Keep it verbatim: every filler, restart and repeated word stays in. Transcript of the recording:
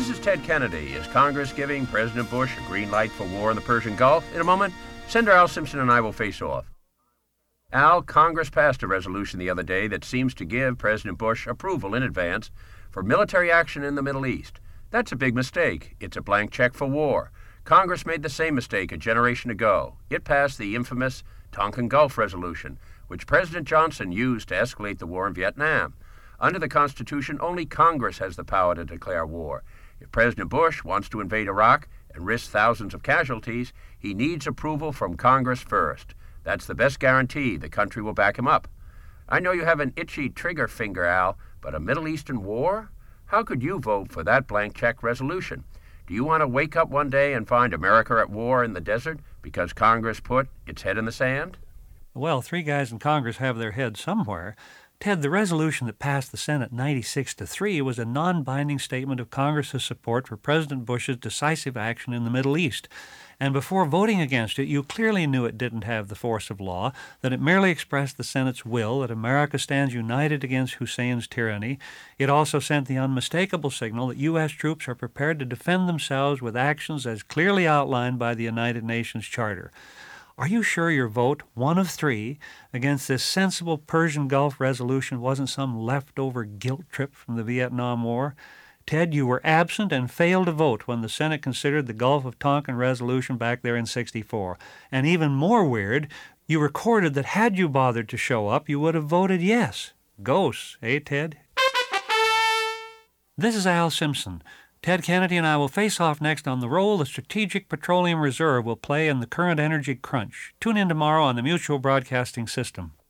This is Ted Kennedy. Is Congress giving President Bush a green light for war in the Persian Gulf? In a moment, Senator Al Simpson and I will face off. Al, Congress passed a resolution the other day that seems to give President Bush approval in advance for military action in the Middle East. That's a big mistake. It's a blank check for war. Congress made the same mistake a generation ago. It passed the infamous Tonkin Gulf Resolution, which President Johnson used to escalate the war in Vietnam. Under the Constitution, only Congress has the power to declare war. If President Bush wants to invade Iraq and risk thousands of casualties, he needs approval from Congress first. That's the best guarantee the country will back him up. I know you have an itchy trigger finger, Al, but a Middle Eastern war? How could you vote for that blank check resolution? Do you want to wake up one day and find America at war in the desert because Congress put its head in the sand? Well, three guys in Congress have their head somewhere. Ted, the resolution that passed the Senate ninety-six to three was a non-binding statement of Congress's support for President Bush's decisive action in the Middle East. And before voting against it, you clearly knew it didn't have the force of law, that it merely expressed the Senate's will that America stands united against Hussein's tyranny. It also sent the unmistakable signal that U S troops are prepared to defend themselves with actions as clearly outlined by the United Nations Charter. Are you sure your vote, one of three, against this sensible Persian Gulf resolution wasn't some leftover guilt trip from the Vietnam War? Ted, you were absent and failed to vote when the Senate considered the Gulf of Tonkin resolution back there in sixty-four. And even more weird, you recorded that had you bothered to show up, you would have voted yes. Ghosts, eh, Ted? This is Al Simpson. Ted Kennedy and I will face off next on the role the Strategic Petroleum Reserve will play in the current energy crunch. Tune in tomorrow on the Mutual Broadcasting System.